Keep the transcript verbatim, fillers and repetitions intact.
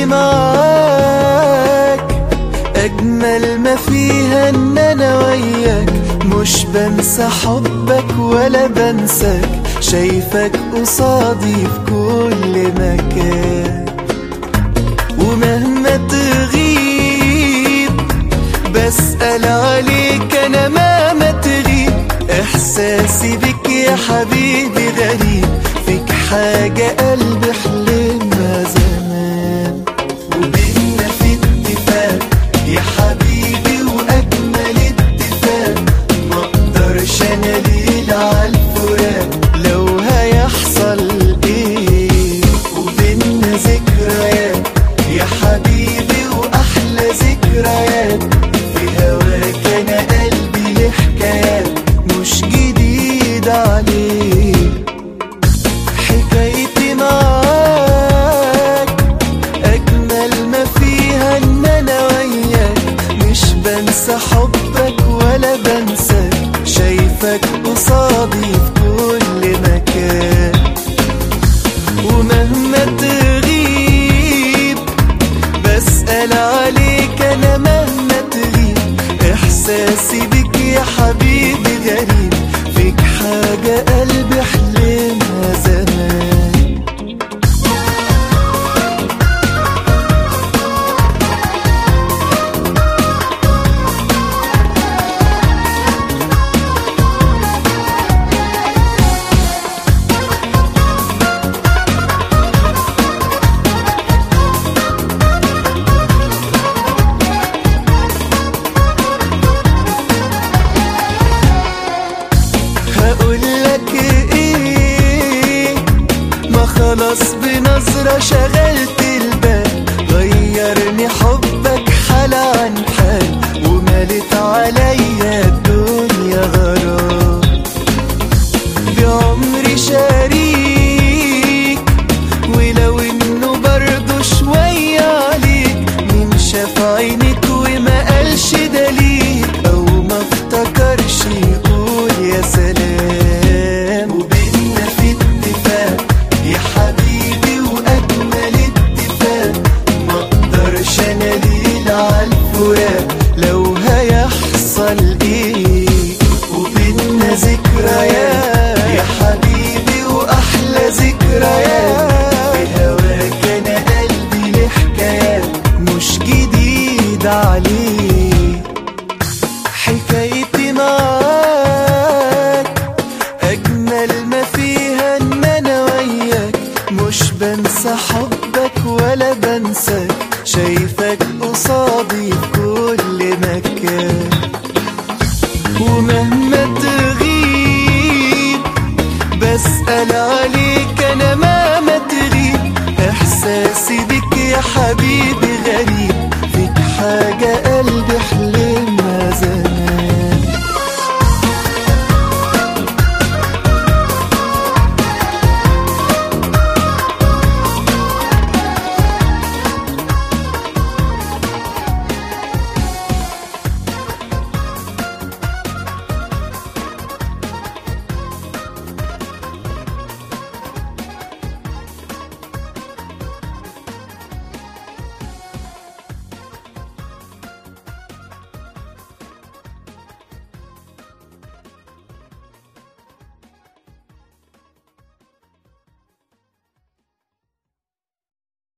حكايتي معاك أجمل ما فيها إن أنا وياك، مش بنسى حبك ولا بنساك، شايفك قصادي في كل مكان. ومهما تغيب بسأل عليك أنا مهما تغيب، إحساسي بك يا حبيبي غريب، فيك حاجة قلبي حلمها زمان. وبينا في اتفاق يا حبيبي وأجمل اتفاق، مقدرش أنا ليلة عالفراق لو هيحصل إيه. وبينا ذكريات يا حبيبي وأحلى ذكريات، في هواك أنا قلبي له حكايات مش جديد عليك. حكايتي معاك أجمل ما فيها إن أنا وياك، مش بنسى حبك ولا بنساك، شايفك قصادي في كل مكان. ومهما تغيب بسأل عليك أنا مهما تغيب، إحساسي بك يا حبيبي غريب، فيك حاجة قلبي حلمها زمان. هقولك ايه، ما خلاص بنظرة شغلت البال، غيرني حبك حال عن حال، ومالت عليا الدنيا غرام. بعمري شريك ولو انه برضه شوية عليك، مين شاف عينك وما قالش دليل، او ما افتكرش يقول يا سلام. وبينا في اتفاق يا حبيبي وأجمل اتفاق، مقدرش أنا ليلة عالفراق لو هيحصل إيه. وبينا ذكريات يا حبيبي وأحلى ذكريات، في هواك أنا قلبي له حكايات مش جديد عليه. حكايتي معاك أجمل ما فيها إن أنا وياك، مش بنسى حبك ولا بنساك، شايفك قصادي في كل مكان. ومهما تغيب بسأل عليك أنا مهما تغيب، إحساسي بك يا حبيبي غريب،